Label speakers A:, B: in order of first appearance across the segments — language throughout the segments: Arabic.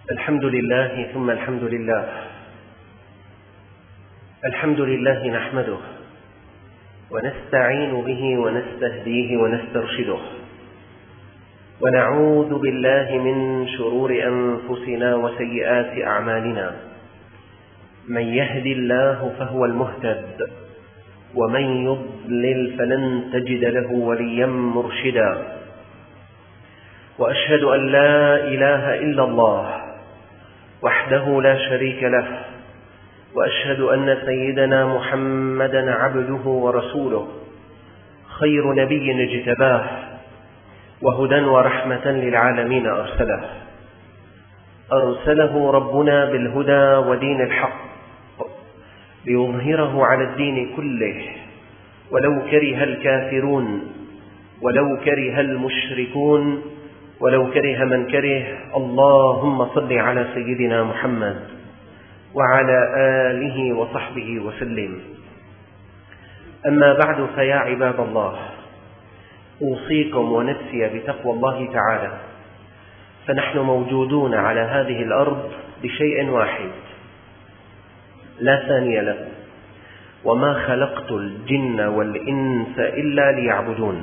A: الحمد لله ثم الحمد لله. الحمد لله نحمده ونستعين به ونستهديه ونسترشده، ونعوذ بالله من شرور أنفسنا وسيئات أعمالنا. من يهد الله فهو المهتد، ومن يضلل فلن تجد له وليا مرشدا. وأشهد أن لا إله إلا الله وحده لا شريك له، وأشهد أن سيدنا محمدا عبده ورسوله، خير نبي اجتباه، وهدى ورحمة للعالمين أرسله ربنا بالهدى ودين الحق ليظهره على الدين كله، ولو كره الكافرون، ولو كره المشركون، ولو كره من كره. اللهم صل على سيدنا محمد وعلى آله وصحبه وسلم. أما بعد، فيا عباد الله، أوصيكم ونفسي بتقوى الله تعالى، فنحن موجودون على هذه الأرض لشيء واحد لا ثاني له: وما خلقت الجن والإنس إلا ليعبدون.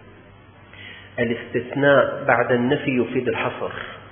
A: الاستثناء بعد النفي يفيد الحصر.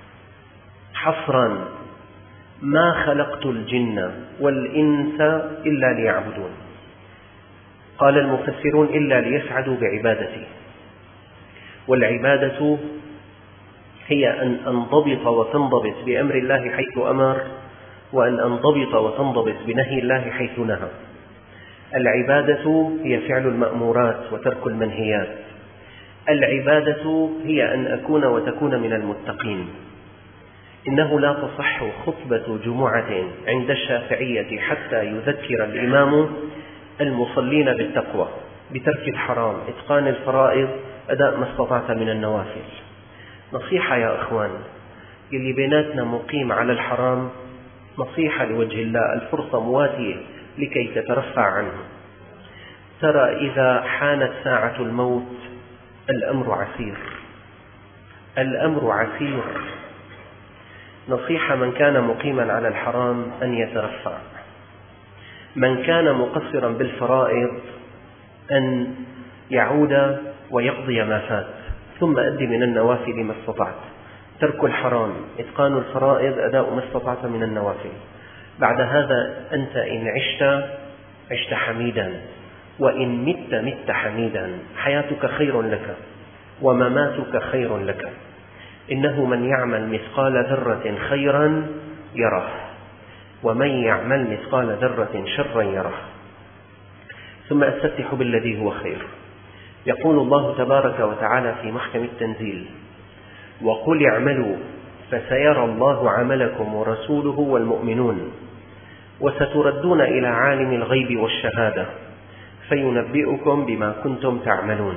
A: حصرا: ما خلقت الجن والإنس إلا ليعبدون. قال المفسرون: إلا ليسعدوا بعبادتي. والعبادة هي أن أنضبط وتنضبط بأمر الله حيث أمر، وأن أنضبط وتنضبط بنهي الله حيث نهى. العبادة هي فعل المأمورات وترك المنهيات. العبادة هي أن أكون وتكون من المتقين. إنه لا تصح خطبة جمعة عند الشافعية حتى يذكر الإمام المصلين بالتقوى، بترك الحرام، إتقان الفرائض، أداء ما استطعت من النوافل. نصيحة يا أخوان، اللي بيناتنا مقيم على الحرام، نصيحة لوجه الله، الفرصة مواتية لكي تترفع عنه. ترى إذا حانت ساعة الموت الأمر عسير، الأمر عسير. نصيحة: من كان مقيما على الحرام أن يترفع، من كان مقصرا بالفرائض أن يعود ويقضي ما فات، ثم أدي من النوافل ما استطعت. ترك الحرام، إتقان الفرائض، أداء ما استطعت من النوافل. بعد هذا أنت إن عشت حميدا، وإن مت حميدا. حياتك خير لك ومماتك خير لك. إنه من يعمل مثقال ذرة خيرا يره، ومن يعمل مثقال ذرة شرا يره. ثم أستفتح بالذي هو خير. يقول الله تبارك وتعالى في محكم التنزيل: وقل اعملوا فسيرى الله عملكم ورسوله والمؤمنون، وستردون إلى عالم الغيب والشهادة فينبئكم بما كنتم تعملون.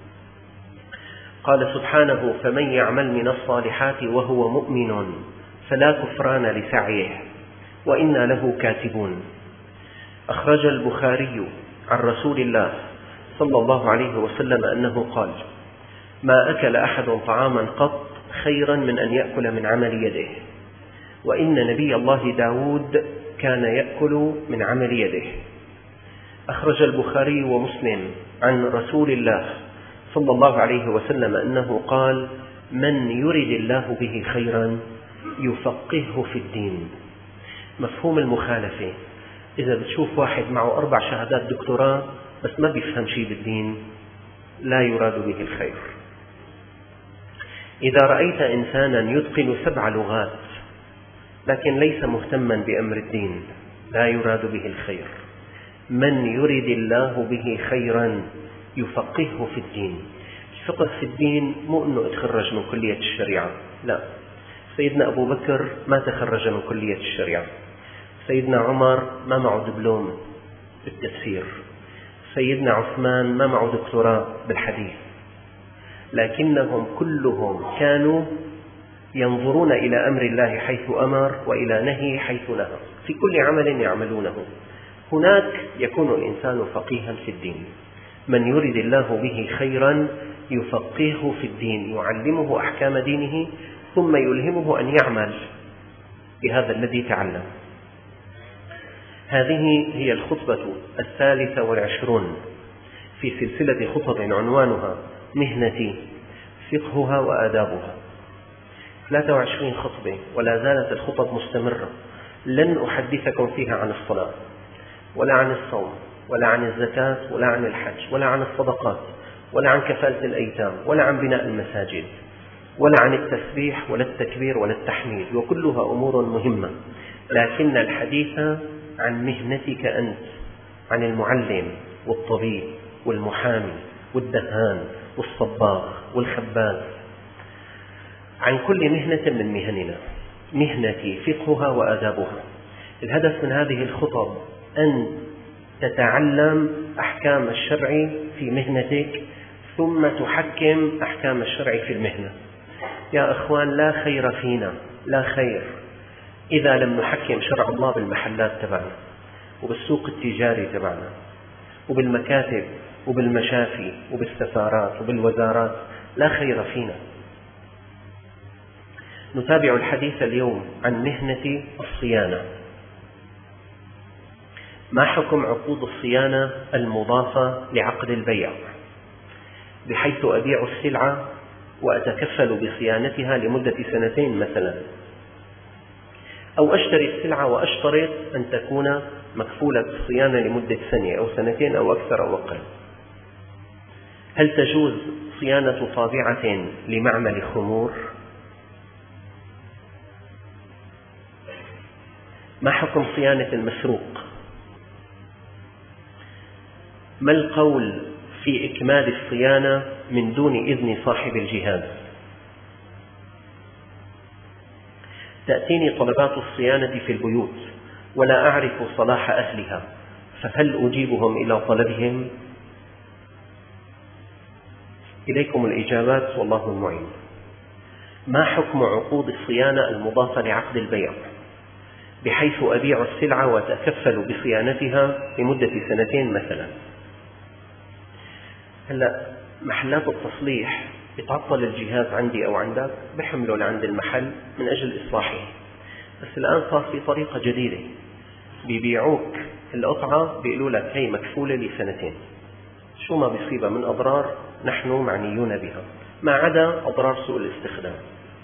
A: قال سبحانه: فمن يعمل من الصالحات وهو مؤمن فلا كفران لسعيه وإنا له كاتبون. أخرج البخاري عن رسول الله صلى الله عليه وسلم أنه قال: ما أكل أحد طعاما قط خيرا من أن يأكل من عمل يده، وإن نبي الله داود كان يأكل من عمل يده. أخرج البخاري ومسلم عن رسول الله صلى الله عليه وسلم أنه قال: من يرد الله به خيرا يفقهه في الدين. مفهوم المخالفة: إذا بتشوف واحد معه 4 شهادات دكتوراه بس ما بيفهم شيء بالدين، لا يراد به الخير. إذا رأيت إنسانا يتقن 7 لغات لكن ليس مهتما بأمر الدين، لا يراد به الخير. من يرد الله به خيرا يفقهه في الدين. الفقه في الدين مو أنه اتخرج من كلية الشريعة، لا. سيدنا أبو بكر ما تخرج من كلية الشريعة، سيدنا عمر ما معه دبلوم بالتفسير، سيدنا عثمان ما معه دكتوراه بالحديث، لكنهم كلهم كانوا ينظرون إلى أمر الله حيث أمر وإلى نهي حيث نهى في كل عمل يعملونه. هناك يكون الإنسان فقيها في الدين. من يرد الله به خيرا يفقهه في الدين، يعلمه أحكام دينه ثم يلهمه أن يعمل بهذا الذي تعلم. هذه هي الخطبة 23 في سلسلة خطب عنوانها مهنتي فقهها وآدابها. 23 خطبة ولا زالت الخطب مستمرة. لن أحدثكم فيها عن الصلاة ولا عن الصوم ولا عن الزكاة ولا عن الحج ولا عن الصدقات ولا عن كفالة الأيتام ولا عن بناء المساجد ولا عن التسبيح ولا التكبير ولا التحميد، وكلها أمور مهمة، لكن الحديث عن مهنتك أنت، عن المعلم والطبيب والمحامي والدهان والصباغ والخباز، عن كل مهنة من مهننا. مهنتي فقهها وآدابها. الهدف من هذه الخطب أن تتعلم أحكام الشرع في مهنتك ثم تحكم أحكام الشرع في المهنة. يا أخوان، لا خير فينا، لا خير إذا لم نحكم شرع الله بالمحلات تبعنا وبالسوق التجاري تبعنا وبالمكاتب وبالمشافي وبالسفارات وبالوزارات. لا خير فينا. نتابع الحديث اليوم عن مهنة الصيانة. ما حكم عقود الصيانة المضافة لعقد البيع، بحيث أبيع السلعة وأتكفل بصيانتها لمدة 2 مثلا، أو أشتري السلعة وأشترط أن تكون مكفولة بالصيانة لمدة 1 أو 2 أو أكثر أو أقل. هل تجوز صيانة طابعة لمعمل خمور؟ ما حكم صيانة المسروق؟ ما القول في إكمال الصيانة من دون إذن صاحب الجهاز؟ تأتيني طلبات الصيانة في البيوت ولا أعرف صلاح أهلها، فهل أجيبهم إلى طلبهم؟ إليكم الإجابات والله المعين. ما حكم عقود الصيانة المضافة لعقد البيع، بحيث أبيع السلعة وأتكفل بصيانتها لمدة 2 مثلا؟ هلا محلات التصليح يتعطل الجهاز عندي أو عندك، بحمله لعند المحل من أجل إصلاحه. بس الآن صار في طريقة جديدة، بيبيعوك القطعة بيقولوا لك هي مكفولة ل2، شو ما بيصيبها من أضرار نحن معنيون بها، ما عدا أضرار سوء الاستخدام.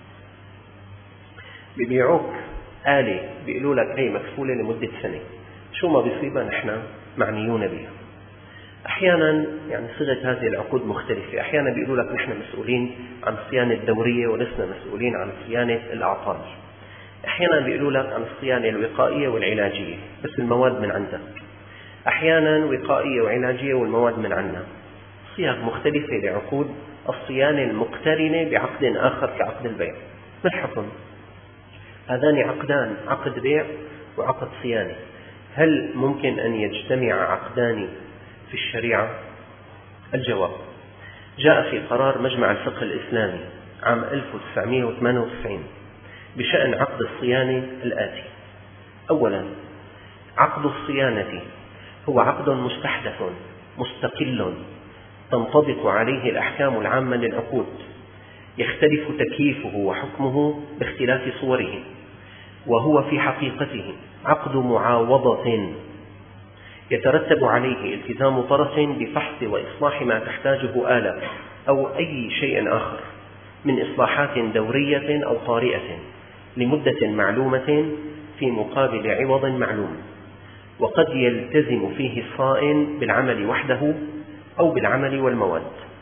A: بيبيعوك آلة بيقولوا لك هي مكفولة لمدة 1، شو ما بيصيبها نحن معنيون بها. أحيانا يعني صيغة هذه العقود مختلفة. أحيانا بيقولوا لك نحن مسؤولين عن الصيانة الدورية ولسنا مسؤولين عن صيانة الأعطال. أحيانا بيقولوا لك عن الصيانة الوقائية والعلاجية بس المواد من عندك. أحيانا وقائية وعلاجية والمواد من عنا. صيغ مختلفة لعقود الصيانة المقترنة بعقد آخر كعقد البيع. ما الحكم؟ هذان عقدان، عقد بيع وعقد صيانة. هل ممكن أن يجتمع عقدان في الشريعة؟ الجواب: جاء في قرار مجمع الفقه الإسلامي عام 1998 بشأن عقد الصيانة الآتي. أولا، عقد الصيانة هو عقد مستحدث مستقل تنطبق عليه الأحكام العامة للعقود، يختلف تكييفه وحكمه باختلاف صوره، وهو في حقيقته عقد معاوضة يترتب عليه التزام طرف بفحص وإصلاح ما تحتاجه آلة أو أي شيء آخر من إصلاحات دورية أو طارئة لمدة معلومة في مقابل عوض معلوم، وقد يلتزم فيه الصائن بالعمل وحده أو بالعمل والمواد.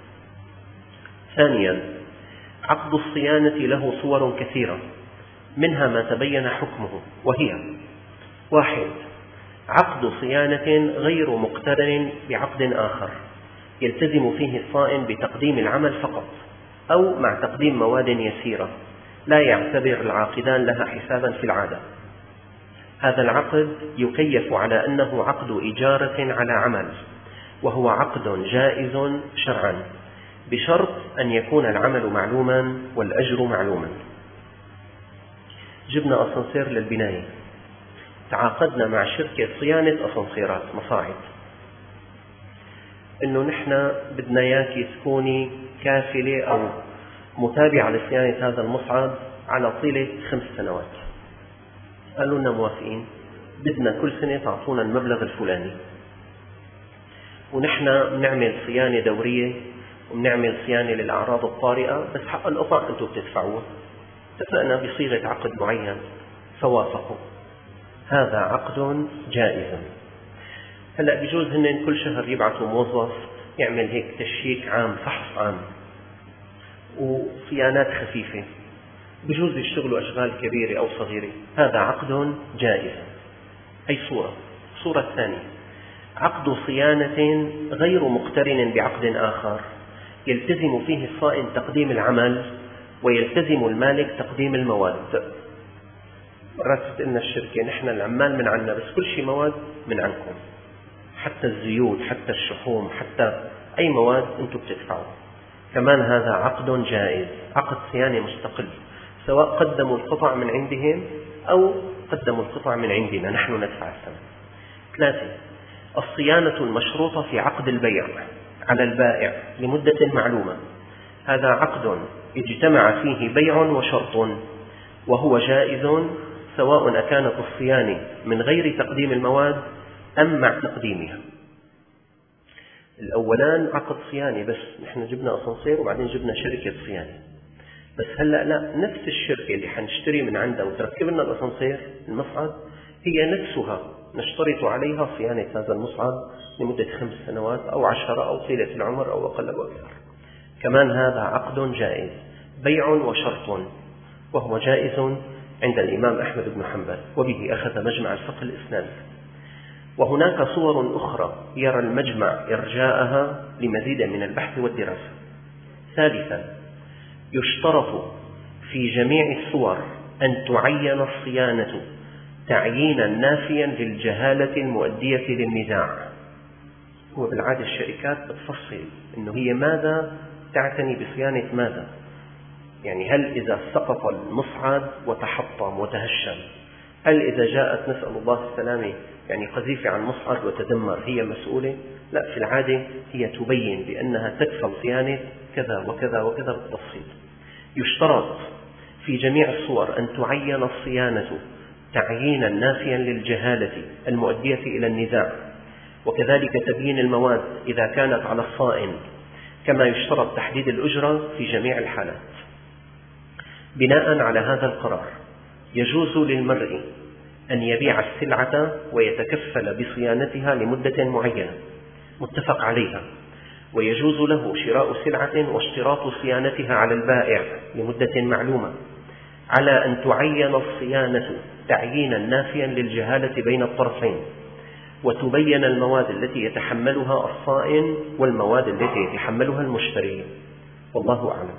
A: ثانيا، عقد الصيانة له صور كثيرة، منها ما تبين حكمه، وهي: 1. عقد صيانة غير مقترن بعقد آخر يلتزم فيه الصائن بتقديم العمل فقط أو مع تقديم مواد يسيرة لا يعتبر العاقدان لها حسابا في العادة. هذا العقد يكيف على أنه عقد إجارة على عمل، وهو عقد جائز شرعا بشرط أن يكون العمل معلوما والأجر معلوما. جبنا أسانسير للبناية، تعاقدنا مع شركة صيانة أسانسيرات مصاعد إنه نحن بدنا إياكي تكوني كافلة أو متابعة لصيانة هذا المصعد على طيلة 5 سنوات. قالوا لنا موافقين، بدنا كل سنة تعطونا المبلغ الفلاني، ونحن بنعمل صيانة دورية وبنعمل صيانة للأعراض الطارئة، بس حق القطع أنتم بتدفعوه. اتفقنا بصيغة عقد معين فوافقوا. هذا عقد جائز. هلأ بجوز هن كل شهر يبعثوا موظف يعمل هيك تشيك عام، فحص عام وصيانات خفيفة، بجوز يشتغلوا أشغال كبيرة أو صغيرة. هذا عقد جائز. أي صورة. الصورة الثانية عقد صيانة غير مقترن بعقد آخر، يلتزم فيه الصائن تقديم العمل ويلتزم المالك تقديم المواد. مرات تقلنا الشركة نحن العمال من عنا، بس كل شيء مواد من عنكم، حتى الزيوت حتى الشحوم حتى أي مواد أنتم بتدفعوا. كمان هذا عقد جائز، عقد صيانة مستقل، سواء قدموا القطع من عندهم أو قدموا القطع من عندنا نحن ندفع الثمن. 3. الصيانة المشروطة في عقد البيع على البائع لمدة معلومة. هذا عقد اجتمع فيه بيع وشرط، وهو جائز سواء أكانت الصيانة من غير تقديم المواد أم مع تقديمها. الأولان عقد صيانة بس، نحن جبنا أسانسير وبعدين جبنا شركة صيانة، بس هلأ لا، نفس الشركة اللي حنشتري من عندها وتركب لنا الأسانسير المصعد هي نفسها نشترط عليها صيانة هذا المصعد لمدة 5 سنوات أو 10 أو طيلة العمر أو أقل أو أكثر. كمان هذا عقد جائز، بيع وشرط، وهو جائز عند الإمام أحمد بن حنبل، وبه أخذ مجمع الفقه الإسلامي. وهناك صور أخرى يرى المجمع إرجاءها لمزيد من البحث والدراسة. 3. يشترط في جميع الصور أن تعين الصيانة تعيينا نافيا للجهالة المؤدية للنزاع. هو بالعادة الشركات بتفصل إنه هي ماذا تعتني بصيانة ماذا، يعني هل إذا سقط المصعد وتحطم وتهشم، هل إذا جاءت نسأل الله السلامة يعني قذيفة عن المصعد وتدمر هي مسؤولة؟ لا، في العادة هي تبين بأنها تكفل صيانة كذا وكذا وكذا بالتفصيل. يشترط في جميع الصور أن تعين الصيانة تعيينا نافيا للجهالة المؤدية إلى النزاع، وكذلك تبيين المواد إذا كانت على الصائن، كما يشترط تحديد الأجرة في جميع الحالات. بناء على هذا القرار يجوز للمرء أن يبيع السلعة ويتكفل بصيانتها لمدة معينة متفق عليها، ويجوز له شراء سلعة واشتراط صيانتها على البائع لمدة معلومة، على أن تعين الصيانة تعيينا نافيا للجهالة بين الطرفين، وتبين المواد التي يتحملها الصائن والمواد التي يتحملها المشتري. والله أعلم.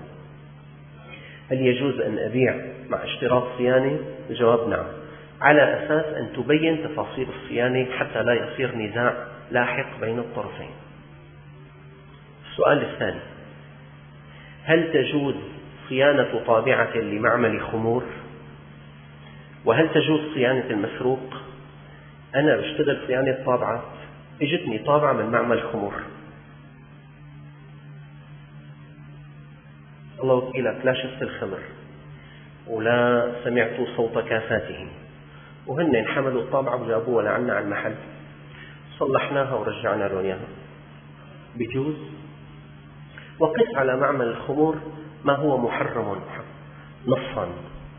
A: هل يجوز أن أبيع مع اشتراط صيانة؟ الجواب نعم، على أساس أن تبين تفاصيل الصيانة حتى لا يصير نزاع لاحق بين الطرفين. السؤال الثاني: هل تجوز صيانة طابعة لمعمل خمور؟ وهل تجوز صيانة المسروق؟ أنا بشتغل صيانة طابعة، اجتني طابعة من معمل خمور، الله وكيلك لا شفت الخمر ولا سمعت صوت كاساتهم، وهن حملوا الطابعة وجابوها لعنا على المحل، صلحناها ورجعنا لهم اياها، بجوز؟ وقس على معمل الخمور ما هو محرم نصا.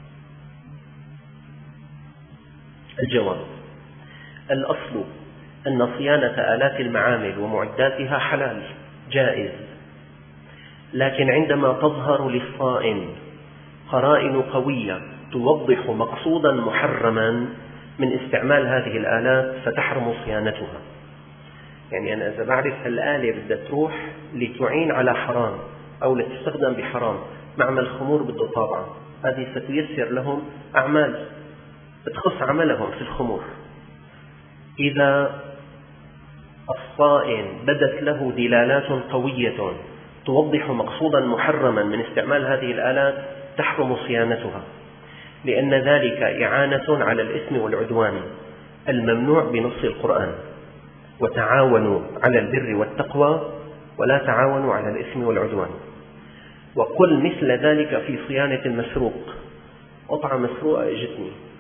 A: الجواب: الأصل أن صيانة آلات المعامل ومعداتها حلال جائز، لكن عندما تظهر للصائن قرائن قوية توضح مقصودا محرما من استعمال هذه الآلات فتحرم صيانتها. يعني أنا إذا بعرف هالآلة بدها تروح لتعين على حرام أو لتستخدم بحرام، معمل خمور بده طابعة، هذه ستيسر لهم أعمال تخص عملهم في الخمور. إذا الصائن بدت له دلالات قوية توضح مقصودا محرما من استعمال هذه الآلات تحرم صيانتها، لأن ذلك إعانة على الإثم والعدوان الممنوع بنص القرآن: وتعاونوا على البر والتقوى ولا تعاونوا على الإثم والعدوان. وقل مثل ذلك في صيانة المسروق. قطعة مسروقة اجتني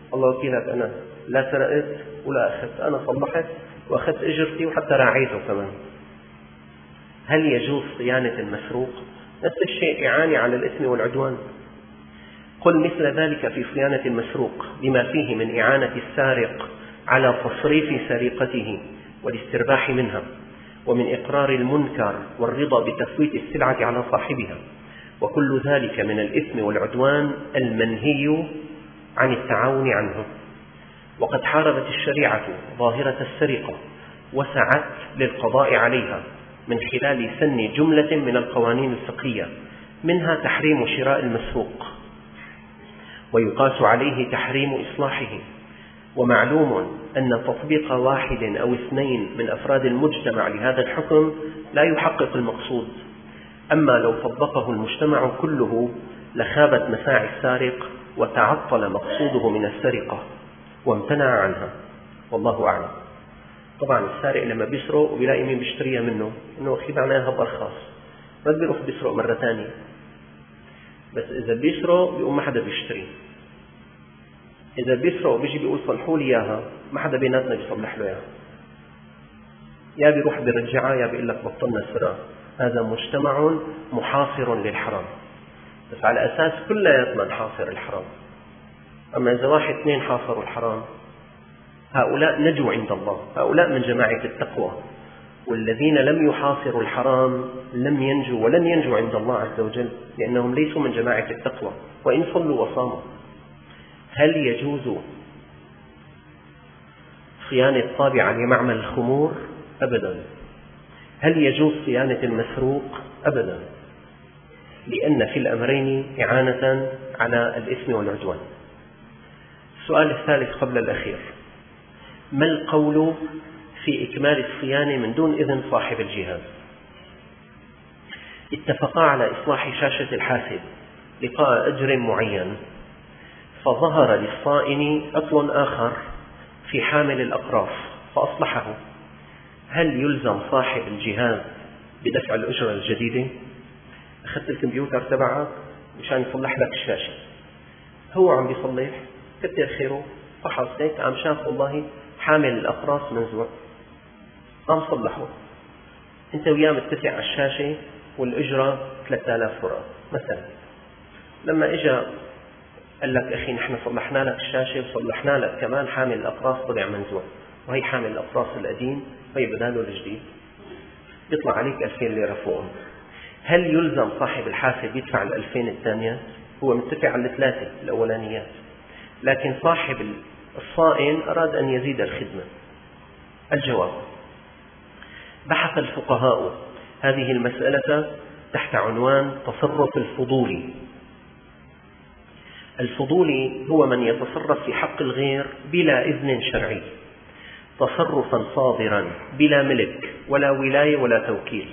A: الله وكيلك أنا لا سرقت ولا أخذت، أنا صلحت وأخذت أجرتي وحتى راعيته كمان. هل يجوز صيانة المسروق؟ نفس الشيء، إعانة على الإثم والعدوان. قل مثل ذلك في صيانة المسروق بما فيه من إعانة السارق على تصريف سرقته والاسترباح منها، ومن إقرار المنكر والرضا بتفويت السلعة على صاحبها، وكل ذلك من الإثم والعدوان المنهي عن التعاون عنه. وقد حاربت الشريعة ظاهرة السرقة وسعت للقضاء عليها من خلال سن جملة من القوانين الفقهية، منها تحريم شراء المسروق، ويقاس عليه تحريم إصلاحه. ومعلوم أن تطبيق واحد أو اثنين من أفراد المجتمع لهذا الحكم لا يحقق المقصود، أما لو طبقه المجتمع كله لخابت مساعي السارق وتعطل مقصوده من السرقة وامتنع عنها، والله أعلم. طبعا السارق لما بيسرق وبيلاقي مين بيشتريها منه، إنه أخي معناها بأرخص، ما بيروح بيسرق مرة ثانية. بس إذا بيسرق بيقوم ما حدا بيشتري، إذا بيسرق وبيجي بيقول صلحوا لي إياها، ما حدا بيناتنا بيصلح له إياها، يا بيروح بيرجعها يا بيقول لك بطلنا السرقة. هذا مجتمع محاصر للحرام، بس على أساس كلياتنا نحاصر الحرام. أما إذا واحد اثنين حاصروا الحرام، هؤلاء نجوا عند الله، هؤلاء من جماعة التقوى. والذين لم يحاصروا الحرام لم ينجوا ولن ينجوا عند الله عز وجل، لأنهم ليسوا من جماعة التقوى وإن صلوا وصاموا. هل يجوز صيانة الطابعة لمعمل الخمور؟ أبدا. هل يجوز صيانة المسروق؟ أبدا، لأن في الأمرين إعانة على الإثم والعدوان. السؤال الثالث قبل الأخير: ما القول في إكمال الصيانة من دون إذن صاحب الجهاز؟ اتفقا على إصلاح شاشة الحاسب لقاء أجر معين، فظهر للصائن عطل آخر في حامل الأقراص فأصلحه، هل يلزم صاحب الجهاز بدفع الأجرة الجديدة؟ أخذت الكمبيوتر تبعك مشان يصلح لك الشاشة، هو عم بيصلح كتر خيره، فحص هيك عم شاف والله حامل الأقراص منزوع، عم صلحه، أنت وياه متفق على الشاشة والأجرة 3000 ورقة مثلا. لما إجا قال لك أخي نحن صلحنا لك الشاشة وصلحنا لك كمان حامل الأقراص طلع منزوع، وهي حامل الأقراص القديم وهي بداله الجديد، يطلع عليك 2000 ليرة فوقهم. هل يلزم صاحب الحاسب يدفع 2000 الثانيات؟ هو متفق على الثلاثة الأولانيات، لكن صاحب الصائن أراد أن يزيد الخدمة. الجواب: بحث الفقهاء هذه المسألة تحت عنوان تصرف الفضولي. الفضولي هو من يتصرف في حق الغير بلا إذن شرعي، تصرفا صادرا بلا ملك ولا ولاية ولا توكيل.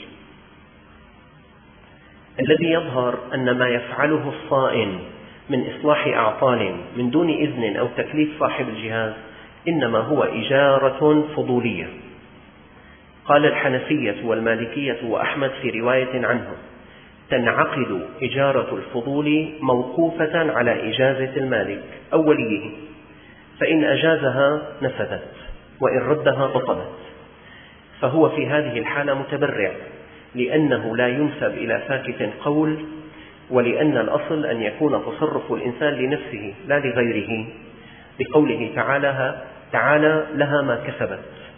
A: الذي يظهر أن ما يفعله الصائن من إصلاح أعطال من دون إذن أو تكليف صاحب الجهاز إنما هو إجارة فضولية. قال الحنفية والمالكية وأحمد في رواية عنه: تنعقد إجارة الفضول موقوفة على إجازة المالك أو وليه، فإن أجازها نفذت وإن ردها بطلت، فهو في هذه الحالة متبرع، لأنه لا ينسب إلى ساكت قول، ولأن الأصل أن يكون تصرف الإنسان لنفسه لا لغيره، بقوله تعالى لها ما كسبت.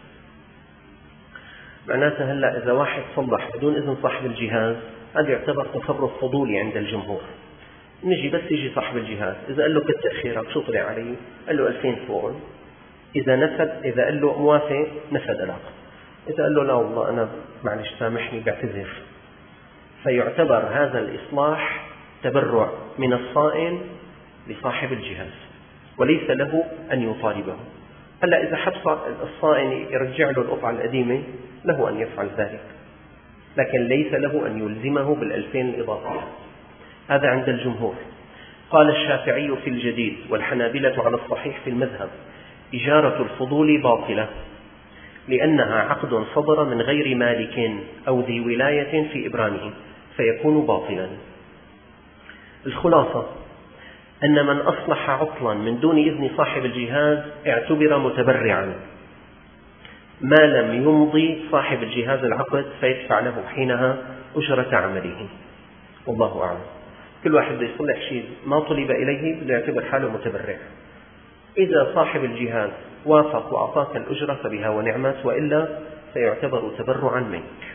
A: معناتها هلأ إذا واحد صلح بدون إذن صاحب الجهاز هذا يعتبر تصرف فضولي عند الجمهور. نجي بس يجي صاحب الجهاز إذا قال له كتر خيرك شو طلع عليه؟ قال له 2000 فوق، إذا قال له موافق نفذ العقد، إذا قال له لا والله أنا معلش سامحني بعتذر، فيعتبر هذا الإصلاح تبرع من الصائن لصاحب الجهاز وليس له أن يطالبه. هلا إذا حب الصائن يرجع له القطعة القديمة له أن يفعل ذلك، لكن ليس له أن يلزمه بال2000 الإضافية. هذا عند الجمهور. قال الشافعي في الجديد والحنابلة على الصحيح في المذهب: إجارة الفضول باطلة، لأنها عقد صدر من غير مالك أو ذي ولاية في إبرامه، فيكون باطلا. الخلاصة: أن من أصلح عطلا من دون إذن صاحب الجهاز اعتبر متبرعا ما لم يمضي صاحب الجهاز العقد، فيدفع له حينها أجرة عمله. والله أعلم. كل واحد بده يصلح شيء ما طلب إليه بده يعتبر حاله متبرع. إذا صاحب الجهاز وافق وأعطاك الأجرة فبها ونعمت، وإلا فيعتبر تبرعا منك.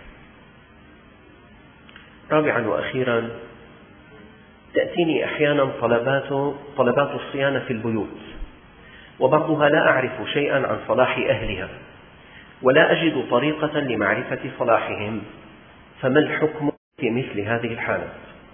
A: رابعا وأخيرا، تأتيني أحيانا طلبات الصيانة في البيوت، وبعضها لا أعرف شيئا عن صلاح أهلها ولا أجد طريقة لمعرفة صلاحهم، فما الحكم في مثل هذه الحالة؟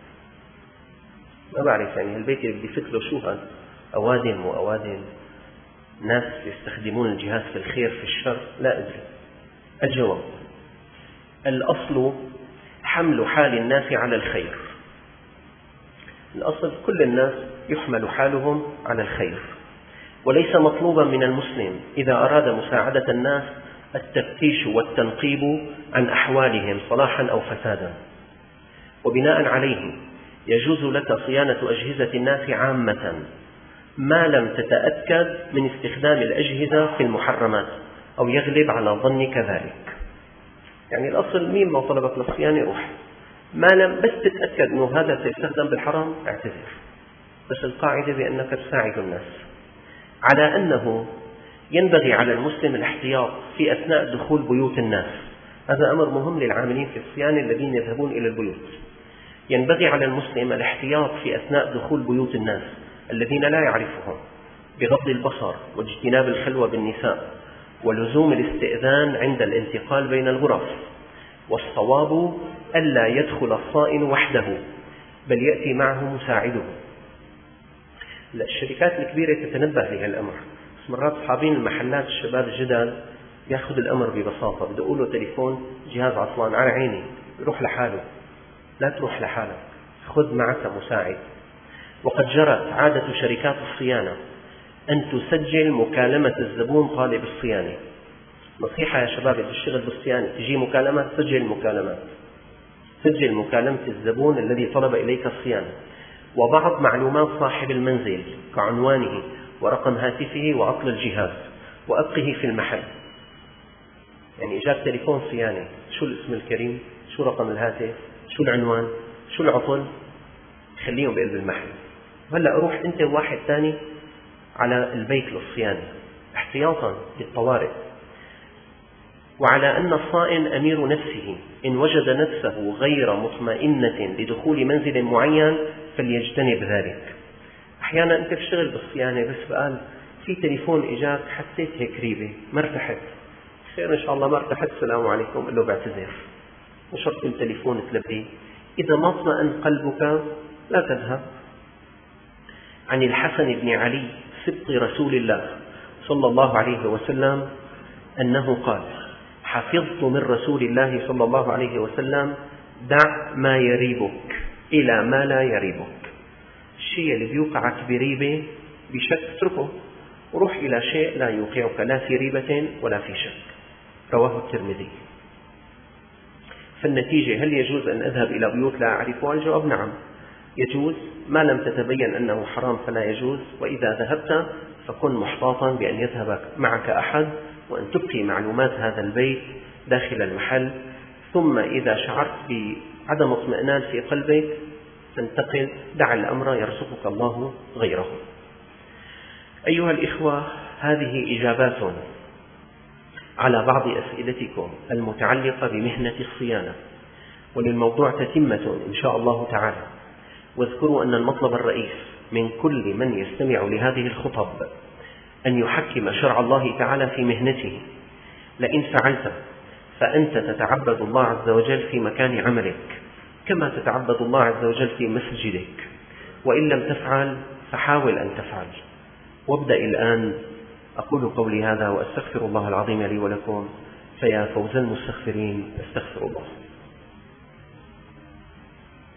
A: ما بعرف، يعني البيت اللي بدي فكره شو هذا، أوادم وأوادم، ناس يستخدمون الجهاز في الخير في الشر، لا أدري. الجواب: الأصل حمل حال الناس على الخير. الأصل كل الناس يحمل حالهم على الخير، وليس مطلوبا من المسلم إذا أراد مساعدة الناس التفتيش والتنقيب عن أحوالهم صلاحا أو فسادا. وبناء عليه يجوز لك صيانة أجهزة الناس عامة ما لم تتأكد من استخدام الأجهزة في المحرمات أو يغلب على ظنك ذلك. يعني الأصل مين ما طلبك للصيانة روح، ما لم بس تتأكد أنه هذا سيستخدم بالحرام اعتذر. بس القاعدة بأنك تساعد الناس. على أنه ينبغي على المسلم الاحتياط في أثناء دخول بيوت الناس، هذا أمر مهم للعاملين في الصيانة الذين يذهبون إلى البيوت. ينبغي على المسلم الاحتياط في أثناء دخول بيوت الناس الذين لا يعرفهم بغض البصر واجتناب الخلوة بالنساء ولزوم الاستئذان عند الانتقال بين الغرف. والصواب ألا يدخل الصائن وحده بل يأتي معه مساعده. الشركات الكبيرة تتنبه لهالأمر، بس مرات أصحابين المحلات الشباب الجدل يأخذ الأمر ببساطة، بده يقول له تليفون جهاز عطلان على عيني، يروح لحاله. لا تروح لحالك، خذ معك مساعد. وقد جرت عادة شركات الصيانة أن تسجل مكالمة الزبون طالب الصيانة. نصيحة يا شباب اللي تشتغل بالصيانة، تجي مكالمات سجل مكالمات، سجل مكالمة الزبون الذي طلب إليك الصيانة وبعض معلومات صاحب المنزل كعنوانه ورقم هاتفه وعطل الجهاز، وأبقه في المحل. يعني إجاك تليفون صيانة، شو الاسم الكريم، شو رقم الهاتف، شو العنوان، شو العطل، خليهم بقلب المحل. هلأ روح أنت وواحد ثاني على البيت للصيانة احتياطا للطوارئ. وعلى أن الصائن أمير نفسه، إن وجد نفسه غير مطمئنة لدخول منزل معين فليجتنب ذلك. أحيانا أنت بتشتغل بالصيانة بس بقال في تليفون إجاك حسيت هيك ريبة ما ارتحت، خير إن شاء الله ما ارتحت السلام عليكم، قل له بعتذر، وشرط التليفون تلبيه. إذا ما اطمأن قلبك لا تذهب. عن الحسن بن علي سبط رسول الله صلى الله عليه وسلم أنه قال: حفظت من رسول الله صلى الله عليه وسلم: دع ما يريبك إلى ما لا يريبك. الشيء اللي بيوقعك بريبة بشك اتركه وروح إلى شيء لا يوقعك لا في ريبة ولا في شك. رواه الترمذي. فالنتيجة: هل يجوز أن أذهب إلى بيوت لا أعرفها؟ الجواب: نعم يجوز، ما لم تتبين أنه حرام فلا يجوز. وإذا ذهبت فكن محتاطا بأن يذهب معك أحد وأن تبقي معلومات هذا البيت داخل المحل. ثم إذا شعرت بعدم اطمئنان في قلبك تنتقل، دع الأمر يرزقك الله غيره. أيها الإخوة، هذه إجابات على بعض أسئلتكم المتعلقة بمهنة الصيانة، وللموضوع تتمة إن شاء الله تعالى. واذكروا أن المطلب الرئيس من كل من يستمع لهذه الخطب أن يحكم شرع الله تعالى في مهنته. لئن فعلت فأنت تتعبد الله عز وجل في مكان عملك كما تتعبد الله عز وجل في مسجدك، وإن لم تفعل فحاول أن تفعل. وابدأ الآن. أقول قولي هذا وأستغفر الله العظيم لي ولكم، فيا فوز المستغفرين، استغفر الله.